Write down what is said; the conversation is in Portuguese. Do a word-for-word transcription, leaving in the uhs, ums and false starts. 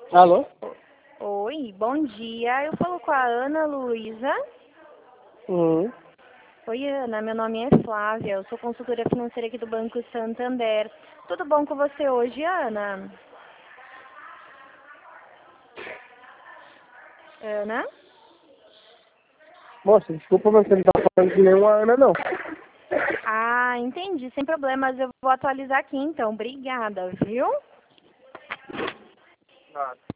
Alô? Oi, bom dia. Eu falo com a Ana Luísa. Uhum. Oi, Ana. Meu nome é Flávia. Eu sou consultora financeira aqui do Banco Santander. Tudo bom com você hoje, Ana? Ana? Moça, desculpa, mas você não tá falando de nenhuma Ana, não. Ah, entendi. Sem problemas. Eu vou atualizar aqui, então. Obrigada, viu? Nada.